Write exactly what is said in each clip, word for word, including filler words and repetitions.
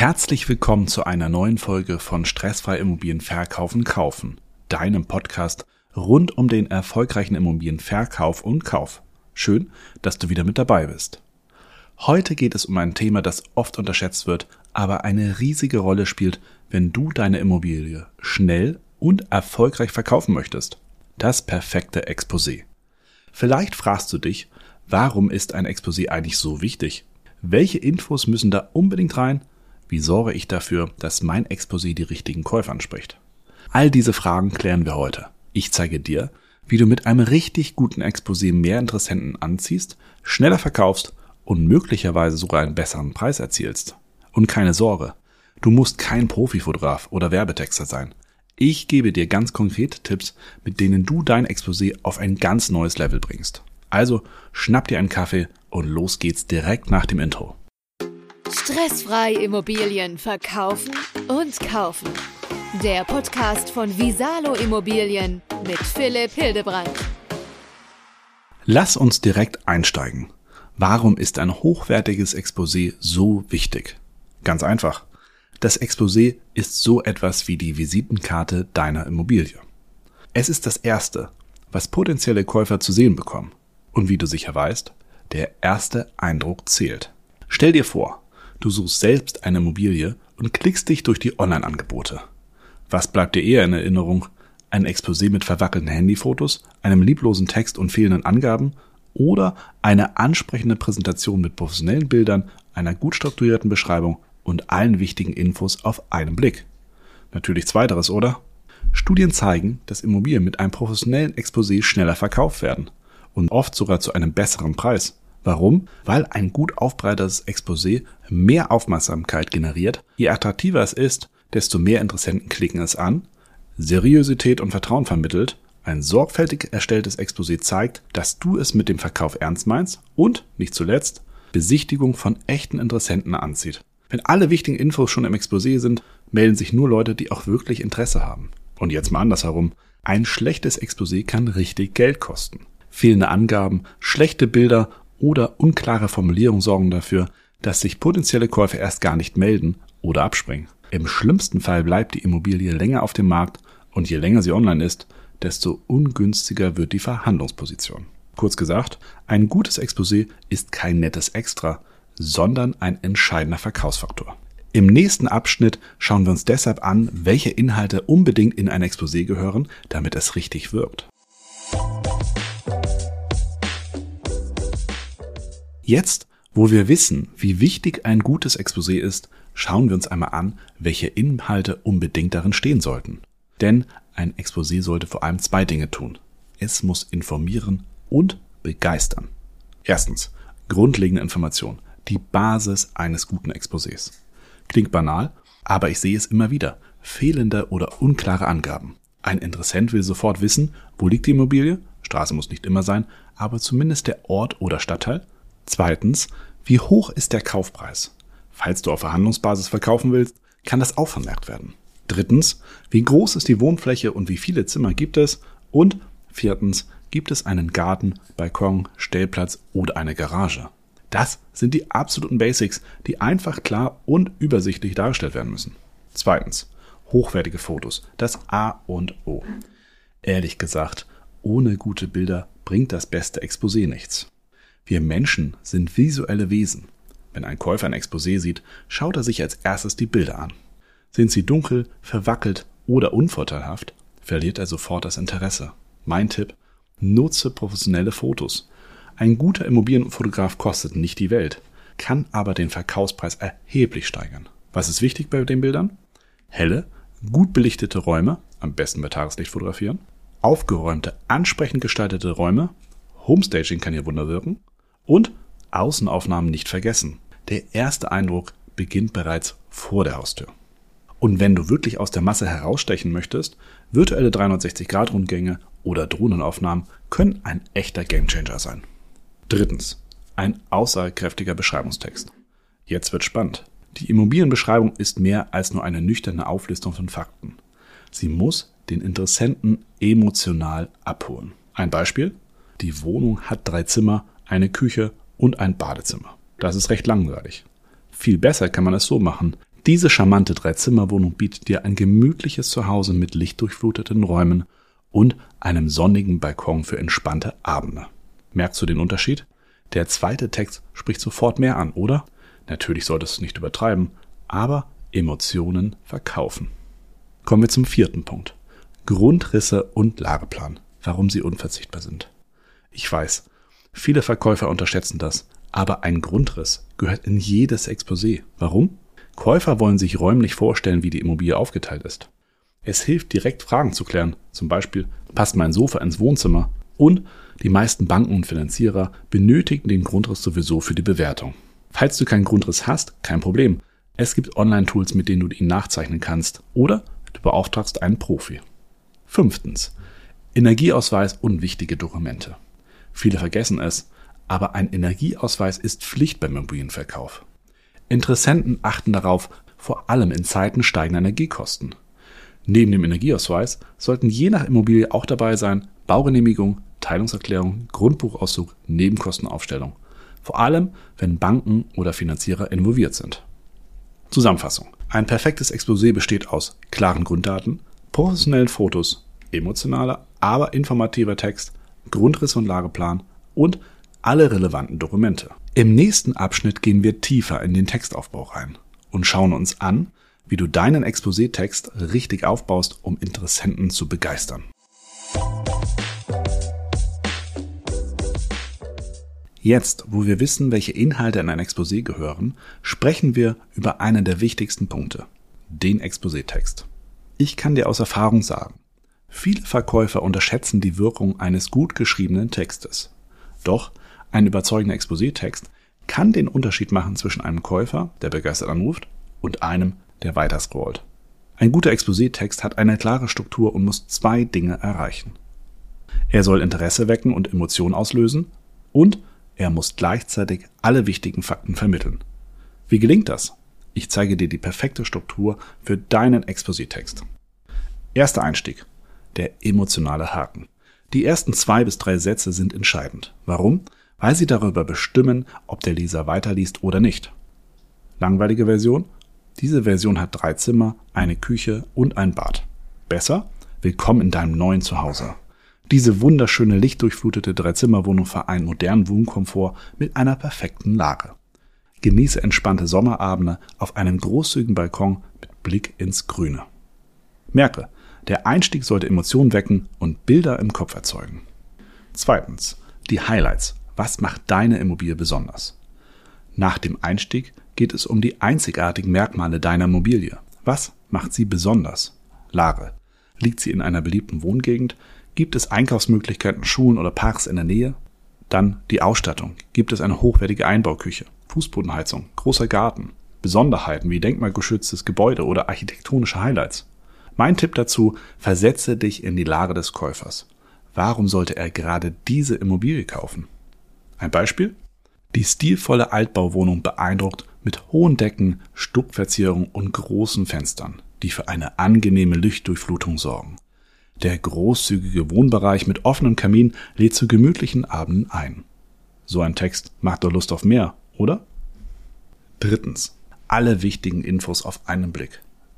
Herzlich willkommen zu einer neuen Folge von Stressfrei Immobilien Verkaufen Kaufen, deinem Podcast rund um den erfolgreichen Immobilienverkauf und Kauf. Schön, dass du wieder mit dabei bist. Heute geht es um ein Thema, das oft unterschätzt wird, aber eine riesige Rolle spielt, wenn du deine Immobilie schnell und erfolgreich verkaufen möchtest. Das perfekte Exposé. Vielleicht fragst du dich, warum ist ein Exposé eigentlich so wichtig? Welche Infos müssen da unbedingt rein? Wie sorge ich dafür, dass mein Exposé die richtigen Käufer anspricht? All diese Fragen klären wir heute. Ich zeige dir, wie du mit einem richtig guten Exposé mehr Interessenten anziehst, schneller verkaufst und möglicherweise sogar einen besseren Preis erzielst. Und keine Sorge, du musst kein Profifotograf oder Werbetexter sein. Ich gebe dir ganz konkrete Tipps, mit denen du dein Exposé auf ein ganz neues Level bringst. Also schnapp dir einen Kaffee und los geht's direkt nach dem Intro. Stressfrei Immobilien verkaufen und kaufen. Der Podcast von Visalo Immobilien mit Philipp Hildebrand. Lass uns direkt einsteigen. Warum ist ein hochwertiges Exposé so wichtig? Ganz einfach. Das Exposé ist so etwas wie die Visitenkarte deiner Immobilie. Es ist das Erste, was potenzielle Käufer zu sehen bekommen. Und wie du sicher weißt, der erste Eindruck zählt. Stell dir vor, du suchst selbst eine Immobilie und klickst dich durch die Online-Angebote. Was bleibt dir eher in Erinnerung? Ein Exposé mit verwackelten Handyfotos, einem lieblosen Text und fehlenden Angaben oder eine ansprechende Präsentation mit professionellen Bildern, einer gut strukturierten Beschreibung und allen wichtigen Infos auf einen Blick? Natürlich zweiteres, oder? Studien zeigen, dass Immobilien mit einem professionellen Exposé schneller verkauft werden und oft sogar zu einem besseren Preis. Warum? Weil ein gut aufbereitetes Exposé mehr Aufmerksamkeit generiert. Je attraktiver es ist, desto mehr Interessenten klicken es an, Seriosität und Vertrauen vermittelt, ein sorgfältig erstelltes Exposé zeigt, dass du es mit dem Verkauf ernst meinst und, nicht zuletzt, Besichtigung von echten Interessenten anzieht. Wenn alle wichtigen Infos schon im Exposé sind, melden sich nur Leute, die auch wirklich Interesse haben. Und jetzt mal andersherum. Ein schlechtes Exposé kann richtig Geld kosten. Fehlende Angaben, schlechte Bilder oder unklare Formulierungen sorgen dafür, dass sich potenzielle Käufer erst gar nicht melden oder abspringen. Im schlimmsten Fall bleibt die Immobilie länger auf dem Markt und je länger sie online ist, desto ungünstiger wird die Verhandlungsposition. Kurz gesagt, ein gutes Exposé ist kein nettes Extra, sondern ein entscheidender Verkaufsfaktor. Im nächsten Abschnitt schauen wir uns deshalb an, welche Inhalte unbedingt in ein Exposé gehören, damit es richtig wirkt. Jetzt, wo wir wissen, wie wichtig ein gutes Exposé ist, schauen wir uns einmal an, welche Inhalte unbedingt darin stehen sollten. Denn ein Exposé sollte vor allem zwei Dinge tun. Es muss informieren und begeistern. Erstens, grundlegende Information, die Basis eines guten Exposés. Klingt banal, aber ich sehe es immer wieder. Fehlende oder unklare Angaben. Ein Interessent will sofort wissen, wo liegt die Immobilie? Straße muss nicht immer sein, aber zumindest der Ort oder Stadtteil. Zweitens, wie hoch ist der Kaufpreis? Falls du auf Verhandlungsbasis verkaufen willst, kann das auch vermerkt werden. Drittens, wie groß ist die Wohnfläche und wie viele Zimmer gibt es? Und viertens, gibt es einen Garten, Balkon, Stellplatz oder eine Garage? Das sind die absoluten Basics, die einfach klar und übersichtlich dargestellt werden müssen. Zweitens, hochwertige Fotos, das A und O. Ehrlich gesagt, ohne gute Bilder bringt das beste Exposé nichts. Wir Menschen sind visuelle Wesen. Wenn ein Käufer ein Exposé sieht, schaut er sich als erstes die Bilder an. Sind sie dunkel, verwackelt oder unvorteilhaft, verliert er sofort das Interesse. Mein Tipp: nutze professionelle Fotos. Ein guter Immobilienfotograf kostet nicht die Welt, kann aber den Verkaufspreis erheblich steigern. Was ist wichtig bei den Bildern? Helle, gut belichtete Räume, am besten bei Tageslicht fotografieren. Aufgeräumte, ansprechend gestaltete Räume. Homestaging kann hier Wunder wirken. Und Außenaufnahmen nicht vergessen. Der erste Eindruck beginnt bereits vor der Haustür. Und wenn du wirklich aus der Masse herausstechen möchtest, virtuelle dreihundertsechzig Grad Rundgänge oder Drohnenaufnahmen können ein echter Gamechanger sein. Drittens, ein aussagekräftiger Beschreibungstext. Jetzt wird spannend. Die Immobilienbeschreibung ist mehr als nur eine nüchterne Auflistung von Fakten. Sie muss den Interessenten emotional abholen. Ein Beispiel: Die Wohnung hat drei Zimmer, eine Küche und ein Badezimmer. Das ist recht langweilig. Viel besser kann man es so machen. Diese charmante Dreizimmerwohnung bietet dir ein gemütliches Zuhause mit lichtdurchfluteten Räumen und einem sonnigen Balkon für entspannte Abende. Merkst du den Unterschied? Der zweite Text spricht sofort mehr an, oder? Natürlich solltest du nicht übertreiben, aber Emotionen verkaufen. Kommen wir zum vierten Punkt. Grundrisse und Lageplan. Warum sie unverzichtbar sind. Ich weiß, viele Verkäufer unterschätzen das, aber ein Grundriss gehört in jedes Exposé. Warum? Käufer wollen sich räumlich vorstellen, wie die Immobilie aufgeteilt ist. Es hilft direkt Fragen zu klären, zum Beispiel, passt mein Sofa ins Wohnzimmer? Und die meisten Banken und Finanzierer benötigen den Grundriss sowieso für die Bewertung. Falls du keinen Grundriss hast, kein Problem. Es gibt Online-Tools, mit denen du ihn nachzeichnen kannst, oder du beauftragst einen Profi. Fünftens. Energieausweis und wichtige Dokumente. Viele vergessen es, aber ein Energieausweis ist Pflicht beim Immobilienverkauf. Interessenten achten darauf, vor allem in Zeiten steigender Energiekosten. Neben dem Energieausweis sollten je nach Immobilie auch dabei sein Baugenehmigung, Teilungserklärung, Grundbuchauszug, Nebenkostenaufstellung. Vor allem, wenn Banken oder Finanzierer involviert sind. Zusammenfassung. Ein perfektes Exposé besteht aus klaren Grunddaten, professionellen Fotos, emotionaler, aber informativer Text, Grundriss und Lageplan und alle relevanten Dokumente. Im nächsten Abschnitt gehen wir tiefer in den Textaufbau rein und schauen uns an, wie du deinen Exposé-Text richtig aufbaust, um Interessenten zu begeistern. Jetzt, wo wir wissen, welche Inhalte in ein Exposé gehören, sprechen wir über einen der wichtigsten Punkte, den Exposé-Text. Ich kann dir aus Erfahrung sagen, viele Verkäufer unterschätzen die Wirkung eines gut geschriebenen Textes. Doch ein überzeugender Exposé-Text kann den Unterschied machen zwischen einem Käufer, der begeistert anruft, und einem, der weiter scrollt. Ein guter Exposé-Text hat eine klare Struktur und muss zwei Dinge erreichen. Er soll Interesse wecken und Emotionen auslösen und er muss gleichzeitig alle wichtigen Fakten vermitteln. Wie gelingt das? Ich zeige dir die perfekte Struktur für deinen Exposé-Text. Erster Einstieg: der emotionale Haken. Die ersten zwei bis drei Sätze sind entscheidend. Warum? Weil sie darüber bestimmen, ob der Leser weiterliest oder nicht. Langweilige Version? Diese Version hat drei Zimmer, eine Küche und ein Bad. Besser? Willkommen in deinem neuen Zuhause. Diese wunderschöne lichtdurchflutete Dreizimmerwohnung vereint modernen Wohnkomfort mit einer perfekten Lage. Genieße entspannte Sommerabende auf einem großzügigen Balkon mit Blick ins Grüne. Merke, der Einstieg sollte Emotionen wecken und Bilder im Kopf erzeugen. Zweitens, die Highlights. Was macht deine Immobilie besonders? Nach dem Einstieg geht es um die einzigartigen Merkmale deiner Immobilie. Was macht sie besonders? Lage. Liegt sie in einer beliebten Wohngegend? Gibt es Einkaufsmöglichkeiten, Schulen oder Parks in der Nähe? Dann die Ausstattung. Gibt es eine hochwertige Einbauküche, Fußbodenheizung, großer Garten, Besonderheiten wie denkmalgeschütztes Gebäude oder architektonische Highlights? Mein Tipp dazu: versetze dich in die Lage des Käufers. Warum sollte er gerade diese Immobilie kaufen? Ein Beispiel? Die stilvolle Altbauwohnung beeindruckt mit hohen Decken, Stuckverzierung und großen Fenstern, die für eine angenehme Lichtdurchflutung sorgen. Der großzügige Wohnbereich mit offenem Kamin lädt zu gemütlichen Abenden ein. So ein Text macht doch Lust auf mehr, oder? Drittens. Alle wichtigen Infos auf einen Blick.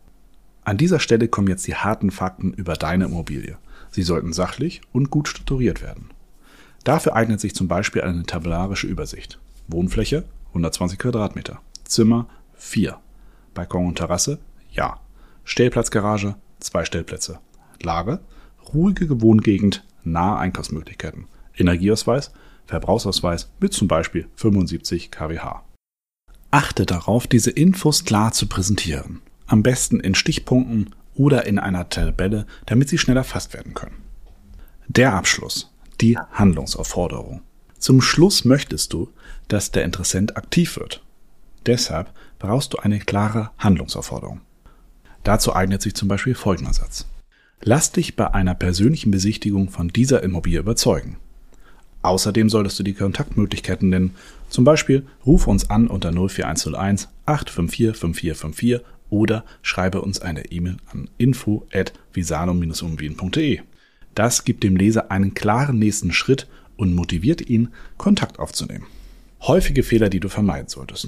An dieser Stelle kommen jetzt die harten Fakten über deine Immobilie. Sie sollten sachlich und gut strukturiert werden. Dafür eignet sich zum Beispiel eine tabellarische Übersicht. Wohnfläche hundertzwanzig Quadratmeter, Zimmer vier, Balkon und Terrasse ja, Stellplatzgarage zwei Stellplätze, Lage ruhige Wohngegend, nahe Einkaufsmöglichkeiten, Energieausweis, Verbrauchsausweis mit zum Beispiel fünfundsiebzig Kilowatt. Achte darauf, diese Infos klar zu präsentieren. Am besten in Stichpunkten oder in einer Tabelle, damit sie schneller erfasst werden können. Der Abschluss. Die Handlungsaufforderung. Zum Schluss möchtest du, dass der Interessent aktiv wird. Deshalb brauchst du eine klare Handlungsaufforderung. Dazu eignet sich zum Beispiel folgender Satz. Lass dich bei einer persönlichen Besichtigung von dieser Immobilie überzeugen. Außerdem solltest du die Kontaktmöglichkeiten nennen. Zum Beispiel ruf uns an unter null vier eins null eins acht fünf vier fünf vier fünf vier oder schreibe uns eine E-Mail an info at visalo dash immobilien punkt de. Das gibt dem Leser einen klaren nächsten Schritt und motiviert ihn, Kontakt aufzunehmen. Häufige Fehler, die du vermeiden solltest.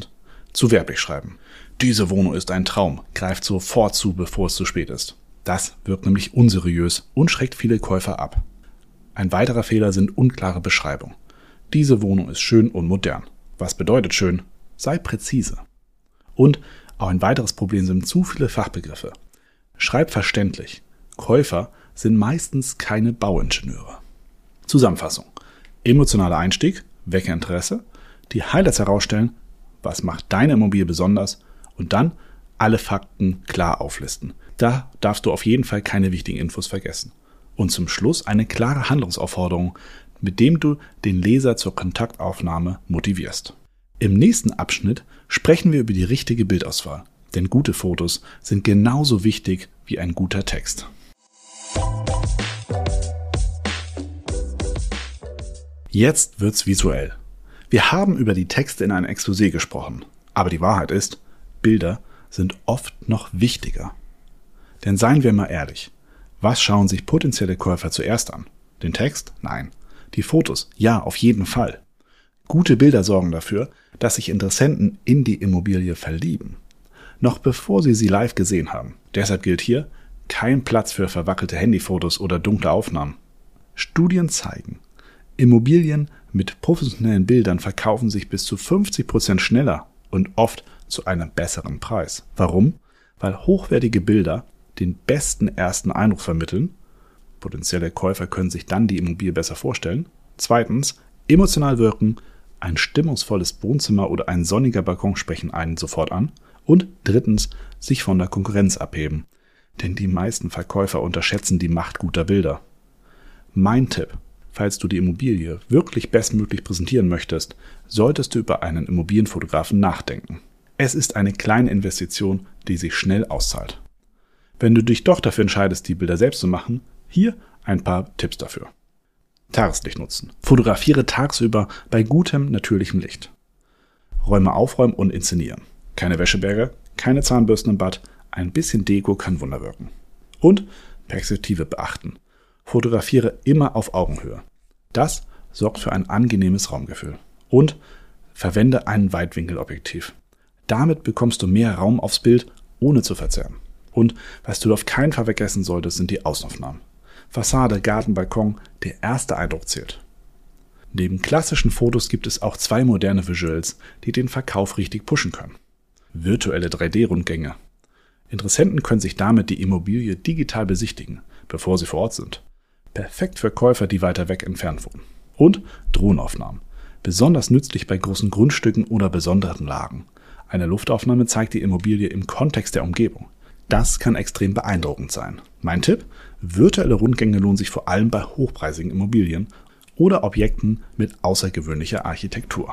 Zu werblich schreiben. Diese Wohnung ist ein Traum, greift sofort zu, bevor es zu spät ist. Das wirkt nämlich unseriös und schreckt viele Käufer ab. Ein weiterer Fehler sind unklare Beschreibungen. Diese Wohnung ist schön und modern. Was bedeutet schön? Sei präzise. Und auch ein weiteres Problem sind zu viele Fachbegriffe. Schreib verständlich. Käufer sind meistens keine Bauingenieure. Zusammenfassung. Emotionaler Einstieg, wecke Interesse, die Highlights herausstellen, was macht deine Immobilie besonders und dann alle Fakten klar auflisten. Da darfst du auf jeden Fall keine wichtigen Infos vergessen. Und zum Schluss eine klare Handlungsaufforderung, mit dem du den Leser zur Kontaktaufnahme motivierst. Im nächsten Abschnitt sprechen wir über die richtige Bildauswahl, denn gute Fotos sind genauso wichtig wie ein guter Text. Jetzt wird's visuell. Wir haben über die Texte in einem Exposé gesprochen, aber die Wahrheit ist, Bilder sind oft noch wichtiger. Denn seien wir mal ehrlich, was schauen sich potenzielle Käufer zuerst an? Den Text? Nein. Die Fotos? Ja, auf jeden Fall. Gute Bilder sorgen dafür, dass sich Interessenten in die Immobilie verlieben. Noch bevor sie sie live gesehen haben. Deshalb gilt hier, kein Platz für verwackelte Handyfotos oder dunkle Aufnahmen. Studien zeigen, Immobilien mit professionellen Bildern verkaufen sich bis zu fünfzig Prozent schneller und oft zu einem besseren Preis. Warum? Weil hochwertige Bilder den besten ersten Eindruck vermitteln. Potenzielle Käufer können sich dann die Immobilie besser vorstellen. Zweitens, emotional wirken. Ein stimmungsvolles Wohnzimmer oder ein sonniger Balkon sprechen einen sofort an. Und drittens, sich von der Konkurrenz abheben. Denn die meisten Verkäufer unterschätzen die Macht guter Bilder. Mein Tipp: Falls du die Immobilie wirklich bestmöglich präsentieren möchtest, solltest du über einen Immobilienfotografen nachdenken. Es ist eine kleine Investition, die sich schnell auszahlt. Wenn du dich doch dafür entscheidest, die Bilder selbst zu machen, hier ein paar Tipps dafür. Tageslicht nutzen. Fotografiere tagsüber bei gutem, natürlichem Licht. Räume aufräumen und inszenieren. Keine Wäscheberge, keine Zahnbürsten im Bad, ein bisschen Deko kann Wunder wirken. Und Perspektive beachten. Fotografiere immer auf Augenhöhe. Das sorgt für ein angenehmes Raumgefühl. Und verwende ein Weitwinkelobjektiv. Damit bekommst du mehr Raum aufs Bild, ohne zu verzerren. Und was du auf keinen Fall vergessen solltest, sind die Außenaufnahmen. Fassade, Garten, Balkon, der erste Eindruck zählt. Neben klassischen Fotos gibt es auch zwei moderne Visuals, die den Verkauf richtig pushen können. Virtuelle drei D Rundgänge. Interessenten können sich damit die Immobilie digital besichtigen, bevor sie vor Ort sind. Perfekt für Käufer, die weiter weg entfernt wohnen. Und Drohnenaufnahmen. Besonders nützlich bei großen Grundstücken oder besonderen Lagen. Eine Luftaufnahme zeigt die Immobilie im Kontext der Umgebung. Das kann extrem beeindruckend sein. Mein Tipp: Virtuelle Rundgänge lohnen sich vor allem bei hochpreisigen Immobilien oder Objekten mit außergewöhnlicher Architektur.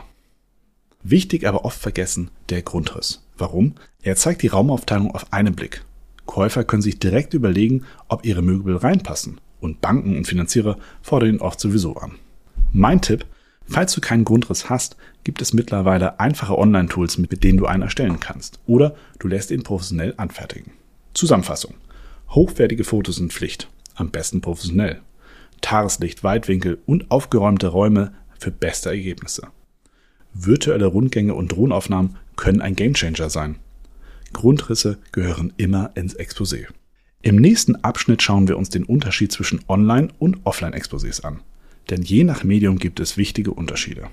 Wichtig, aber oft vergessen, der Grundriss. Warum? Er zeigt die Raumaufteilung auf einen Blick. Käufer können sich direkt überlegen, ob ihre Möbel reinpassen. Und Banken und Finanzierer fordern ihn oft sowieso an. Mein Tipp: Falls du keinen Grundriss hast, gibt es mittlerweile einfache Online-Tools, mit denen du einen erstellen kannst. Oder du lässt ihn professionell anfertigen. Zusammenfassung. Hochwertige Fotos sind Pflicht. Am besten professionell. Tageslicht, Weitwinkel und aufgeräumte Räume für beste Ergebnisse. Virtuelle Rundgänge und Drohnenaufnahmen können ein Gamechanger sein. Grundrisse gehören immer ins Exposé. Im nächsten Abschnitt schauen wir uns den Unterschied zwischen Online- und Offline-Exposés an. Denn je nach Medium gibt es wichtige Unterschiede.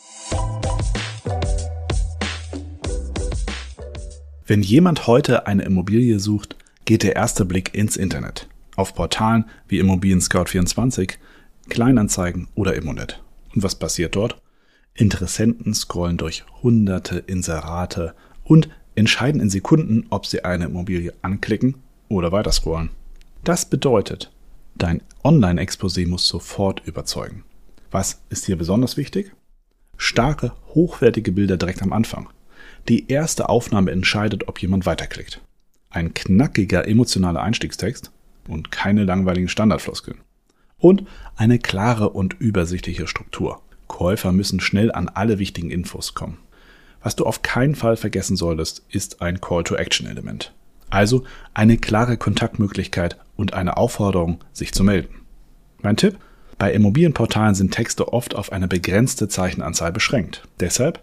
Wenn jemand heute eine Immobilie sucht, geht der erste Blick ins Internet. Auf Portalen wie Immobilien Scout vierundzwanzig, Kleinanzeigen oder Immonet. Und was passiert dort? Interessenten scrollen durch hunderte Inserate und entscheiden in Sekunden, ob sie eine Immobilie anklicken oder weiterscrollen. Das bedeutet, dein Online-Exposé muss sofort überzeugen. Was ist hier besonders wichtig? Starke, hochwertige Bilder direkt am Anfang. Die erste Aufnahme entscheidet, ob jemand weiterklickt. Ein knackiger, emotionaler Einstiegstext und keine langweiligen Standardfloskeln. Und eine klare und übersichtliche Struktur. Käufer müssen schnell an alle wichtigen Infos kommen. Was du auf keinen Fall vergessen solltest, ist ein Call-to-Action-Element. Also eine klare Kontaktmöglichkeit und eine Aufforderung, sich zu melden. Mein Tipp: Bei Immobilienportalen sind Texte oft auf eine begrenzte Zeichenanzahl beschränkt. Deshalb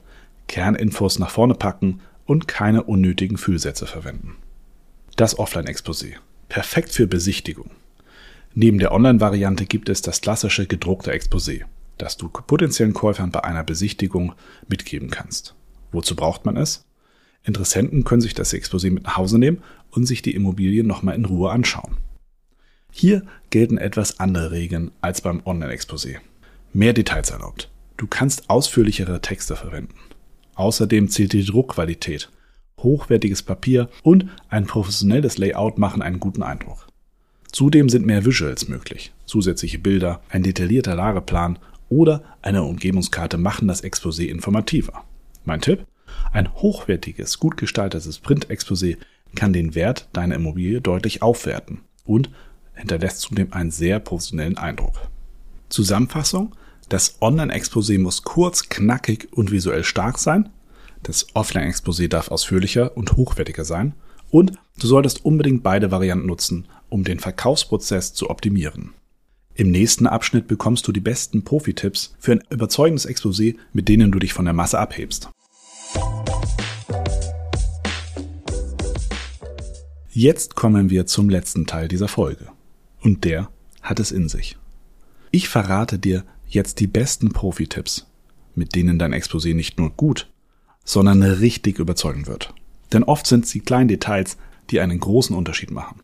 Kerninfos nach vorne packen und keine unnötigen Füllsätze verwenden. Das Offline-Exposé. Perfekt für Besichtigung. Neben der Online-Variante gibt es das klassische gedruckte Exposé, das du potenziellen Käufern bei einer Besichtigung mitgeben kannst. Wozu braucht man es? Interessenten können sich das Exposé mit nach Hause nehmen und sich die Immobilien nochmal in Ruhe anschauen. Hier gelten etwas andere Regeln als beim Online-Exposé. Mehr Details erlaubt. Du kannst ausführlichere Texte verwenden. Außerdem zählt die Druckqualität. Hochwertiges Papier und ein professionelles Layout machen einen guten Eindruck. Zudem sind mehr Visuals möglich. Zusätzliche Bilder, ein detaillierter Lageplan oder eine Umgebungskarte machen das Exposé informativer. Mein Tipp? Ein hochwertiges, gut gestaltetes Print-Exposé kann den Wert deiner Immobilie deutlich aufwerten und hinterlässt zudem einen sehr professionellen Eindruck. Zusammenfassung: Das Online-Exposé muss kurz, knackig und visuell stark sein. Das Offline-Exposé darf ausführlicher und hochwertiger sein. Und du solltest unbedingt beide Varianten nutzen, um den Verkaufsprozess zu optimieren. Im nächsten Abschnitt bekommst du die besten Profi-Tipps für ein überzeugendes Exposé, mit denen du dich von der Masse abhebst. Jetzt kommen wir zum letzten Teil dieser Folge. Und der hat es in sich. Ich verrate dir jetzt die besten Profi-Tipps, mit denen dein Exposé nicht nur gut, sondern richtig überzeugen wird. Denn oft sind es die kleinen Details, die einen großen Unterschied machen.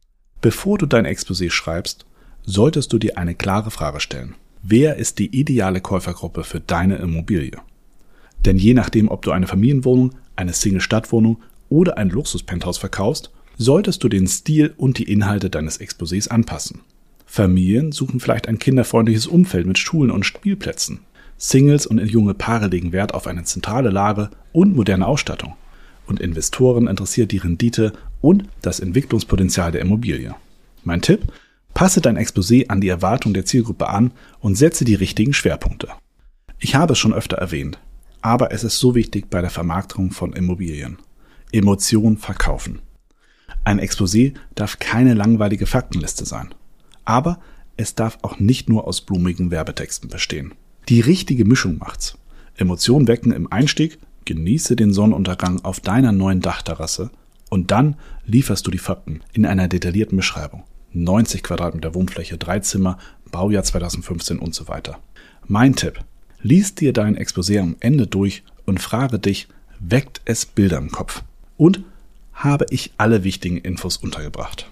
Bevor du dein Exposé schreibst, solltest du dir eine klare Frage stellen. Wer ist die ideale Käufergruppe für deine Immobilie? Denn je nachdem, ob du eine Familienwohnung, eine Single-Stadtwohnung oder ein Luxus-Penthouse verkaufst, solltest du den Stil und die Inhalte deines Exposés anpassen. Familien suchen vielleicht ein kinderfreundliches Umfeld mit Schulen und Spielplätzen. Singles und junge Paare legen Wert auf eine zentrale Lage und moderne Ausstattung. Und Investoren interessiert die Rendite und das Entwicklungspotenzial der Immobilie. Mein Tipp: Passe dein Exposé an die Erwartung der Zielgruppe an und setze die richtigen Schwerpunkte. Ich habe es schon öfter erwähnt, aber es ist so wichtig bei der Vermarktung von Immobilien. Emotion verkaufen. Ein Exposé darf keine langweilige Faktenliste sein. Aber es darf auch nicht nur aus blumigen Werbetexten bestehen. Die richtige Mischung macht's. Emotionen wecken im Einstieg, genieße den Sonnenuntergang auf deiner neuen Dachterrasse und dann lieferst du die Fakten in einer detaillierten Beschreibung. neunzig Quadratmeter Wohnfläche, drei Zimmer, Baujahr zweitausendfünfzehn und so weiter. Mein Tipp: Lies dir dein Exposé am Ende durch und frage dich, weckt es Bilder im Kopf? Und habe ich alle wichtigen Infos untergebracht?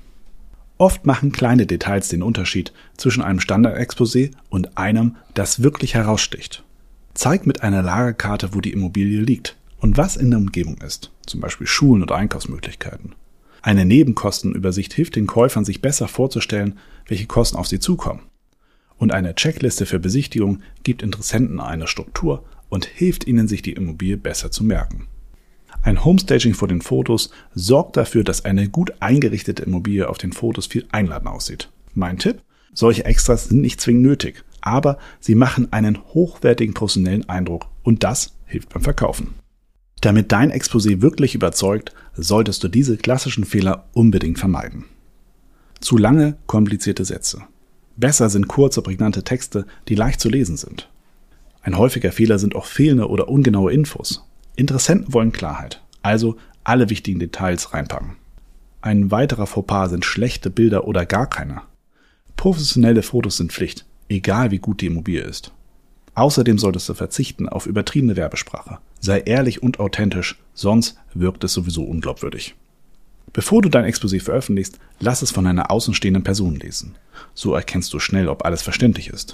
Oft machen kleine Details den Unterschied zwischen einem Standard-Exposé und einem, das wirklich heraussticht. Zeig mit einer Lagerkarte, wo die Immobilie liegt und was in der Umgebung ist, zum Beispiel Schulen oder Einkaufsmöglichkeiten. Eine Nebenkostenübersicht hilft den Käufern, sich besser vorzustellen, welche Kosten auf sie zukommen. Und eine Checkliste für Besichtigung gibt Interessenten eine Struktur und hilft ihnen, sich die Immobilie besser zu merken. Ein Homestaging vor den Fotos sorgt dafür, dass eine gut eingerichtete Immobilie auf den Fotos viel einladender aussieht. Mein Tipp: Solche Extras sind nicht zwingend nötig, aber sie machen einen hochwertigen professionellen Eindruck und das hilft beim Verkaufen. Damit dein Exposé wirklich überzeugt, solltest du diese klassischen Fehler unbedingt vermeiden. Zu lange, komplizierte Sätze. Besser sind kurze, prägnante Texte, die leicht zu lesen sind. Ein häufiger Fehler sind auch fehlende oder ungenaue Infos. Interessenten wollen Klarheit, also alle wichtigen Details reinpacken. Ein weiterer Fauxpas sind schlechte Bilder oder gar keine. Professionelle Fotos sind Pflicht, egal wie gut die Immobilie ist. Außerdem solltest du verzichten auf übertriebene Werbesprache. Sei ehrlich und authentisch, sonst wirkt es sowieso unglaubwürdig. Bevor du dein Exposé veröffentlichst, lass es von einer außenstehenden Person lesen. So erkennst du schnell, ob alles verständlich ist.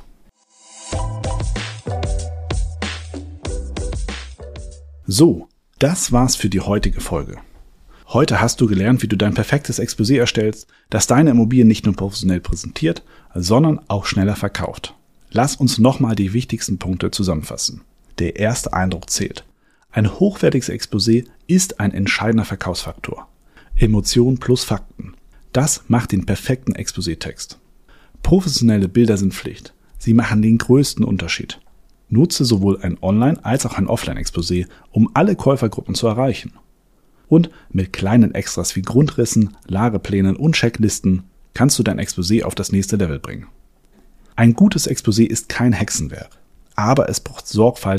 So, das war's für die heutige Folge. Heute hast du gelernt, wie du dein perfektes Exposé erstellst, das deine Immobilie nicht nur professionell präsentiert, sondern auch schneller verkauft. Lass uns nochmal die wichtigsten Punkte zusammenfassen. Der erste Eindruck zählt. Ein hochwertiges Exposé ist ein entscheidender Verkaufsfaktor. Emotion plus Fakten. Das macht den perfekten Exposé-Text. Professionelle Bilder sind Pflicht. Sie machen den größten Unterschied. Nutze sowohl ein Online- als auch ein Offline-Exposé, um alle Käufergruppen zu erreichen. Und mit kleinen Extras wie Grundrissen, Lageplänen und Checklisten kannst du dein Exposé auf das nächste Level bringen. Ein gutes Exposé ist kein Hexenwerk, aber es braucht Sorgfalt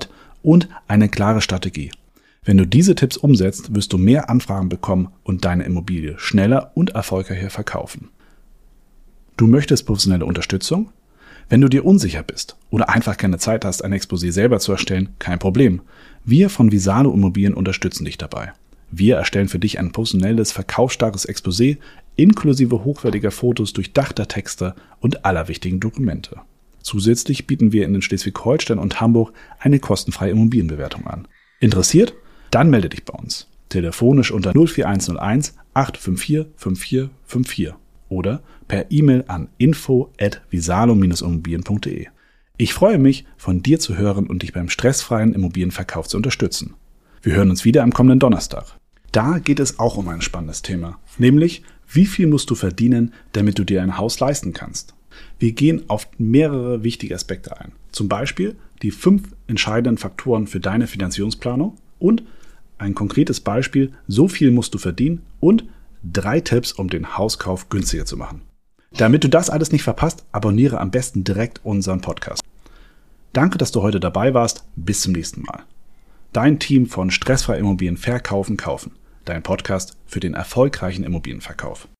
und eine klare Strategie. Wenn du diese Tipps umsetzt, wirst du mehr Anfragen bekommen und deine Immobilie schneller und erfolgreicher verkaufen. Du möchtest professionelle Unterstützung? Wenn du dir unsicher bist oder einfach keine Zeit hast, ein Exposé selber zu erstellen, kein Problem. Wir von Visalo Immobilien unterstützen dich dabei. Wir erstellen für dich ein professionelles, verkaufsstarkes Exposé inklusive hochwertiger Fotos, durchdachter Texte und aller wichtigen Dokumente. Zusätzlich bieten wir in den Schleswig-Holstein und Hamburg eine kostenfreie Immobilienbewertung an. Interessiert? Dann melde dich bei uns. Telefonisch unter null vier eins null eins acht fünf vier fünf vier fünf vier oder per E-Mail an info at visalo dash immobilien punkt de. Ich freue mich, von dir zu hören und dich beim stressfreien Immobilienverkauf zu unterstützen. Wir hören uns wieder am kommenden Donnerstag. Da geht es auch um ein spannendes Thema, nämlich wie viel musst du verdienen, damit du dir ein Haus leisten kannst. Wir gehen auf mehrere wichtige Aspekte ein. Zum Beispiel die fünf entscheidenden Faktoren für deine Finanzierungsplanung und ein konkretes Beispiel, so viel musst du verdienen und drei Tipps, um den Hauskauf günstiger zu machen. Damit du das alles nicht verpasst, abonniere am besten direkt unseren Podcast. Danke, dass du heute dabei warst. Bis zum nächsten Mal. Dein Team von Stressfrei Immobilien verkaufen, kaufen. Dein Podcast für den erfolgreichen Immobilienverkauf.